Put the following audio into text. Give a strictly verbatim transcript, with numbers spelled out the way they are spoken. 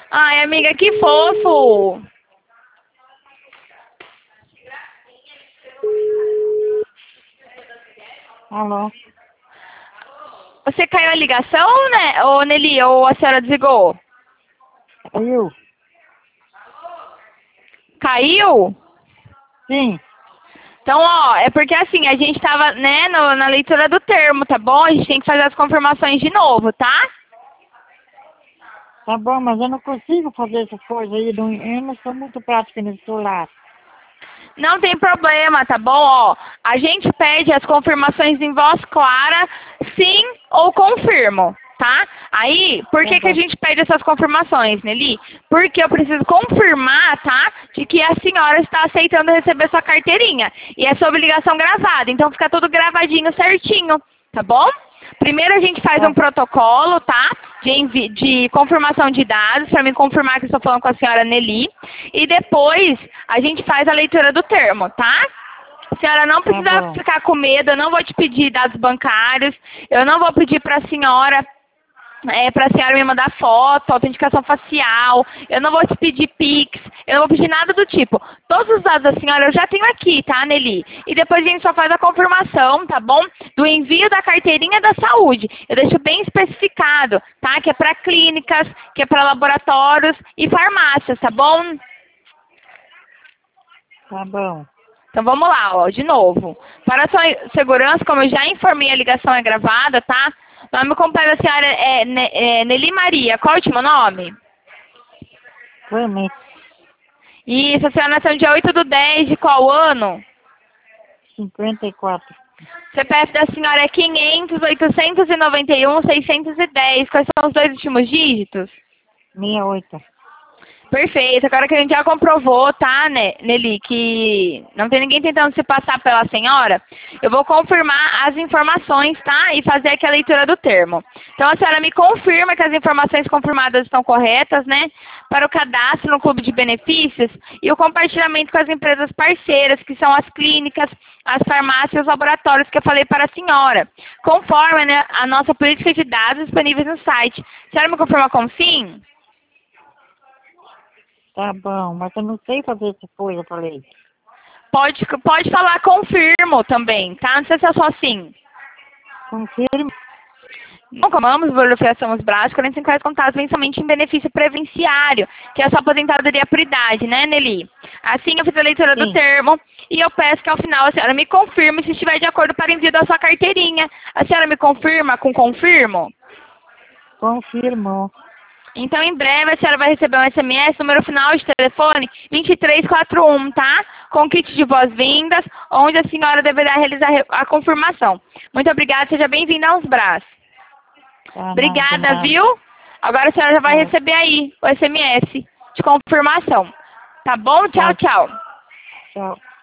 Ai, amiga, que fofo. Alô? Você caiu a ligação, né, ô Nelly, ou a senhora desligou? Eu? Caiu? Sim. Então, ó, é porque assim, a gente tava, né, no, na leitura do termo, tá bom? A gente tem que fazer as confirmações de novo, tá? Tá bom, mas eu não consigo fazer essas coisas aí. Não, eu não sou muito prática nesse celular. Não tem problema, tá bom? Ó, a gente pede as confirmações em voz clara, sim ou confirmo, tá? Aí, por Tá que que a bom. gente pede essas confirmações, Nelly? Porque eu preciso confirmar, tá? De que a senhora está aceitando receber sua carteirinha. E é sob ligação gravada, então fica tudo gravadinho certinho, tá bom? Primeiro a gente faz Tá, um protocolo, tá? De, envi de confirmação de dados, para me confirmar que estou falando com a senhora Nelly. E depois a gente faz a leitura do termo, tá? A senhora não tá precisa bom. ficar com medo, eu não vou te pedir dados bancários, eu não vou pedir para a senhora é, para a senhora me mandar foto, autenticação facial, eu não vou te pedir Pix, eu não vou pedir nada do tipo. Todos os dados da senhora eu já tenho aqui, tá, Nelly? E depois a gente só faz a confirmação, tá bom? Do envio da carteirinha da saúde. Eu deixo bem especificado, tá? Que é para clínicas, que é para laboratórios e farmácias, tá bom? Tá bom. Então vamos lá, ó, de novo. Para a sua segurança, como eu já informei, a ligação é gravada, tá? O nome completo da senhora é, Ne é Nelly Maria. Qual é o último nome? Clemente. Isso, a senhora nasceu no dia oito do dez de qual ano? cinquenta e quatro. C P F da senhora é quinhentos, oitocentos e noventa e um, seiscentos e dez. Quais são os dois últimos dígitos? sessenta e oito. Perfeito. Agora que a gente já comprovou, tá, né, Nelly, que não tem ninguém tentando se passar pela senhora, eu vou confirmar as informações, tá? E fazer aqui a leitura do termo. Então, a senhora me confirma que as informações confirmadas estão corretas, né? Para o cadastro no clube de benefícios e o compartilhamento com as empresas parceiras, que são as clínicas, as farmácias e os laboratórios que eu falei para a senhora. Conforme, né, a nossa política de dados disponíveis no site. A senhora me confirma como sim? Tá bom, mas eu não sei fazer essa coisa, eu falei. Pode, pode falar confirmo também, tá? Não sei se é só sim. Confirme. Não comamos verificação os braços, quarenta e cinco reais contados mensalmente em benefício previdenciário, que é a sua aposentadoria por idade, né, Nelly? Assim eu fiz a leitura do Sim. termo e eu peço que ao final a senhora me confirme se estiver de acordo para envio da sua carteirinha. A senhora me confirma com confirmo? Confirmou. Então, em breve, a senhora vai receber um S M S, número final de telefone vinte e três quarenta e um, tá? Com kit de boas-vindas, onde a senhora deverá realizar a confirmação. Muito obrigada, seja bem-vinda aos braços. Tá, Obrigada, nada, nada. viu? Agora a senhora já vai Tá, receber aí o S M S de confirmação. Tá bom? Tchau, tá, tchau. tchau.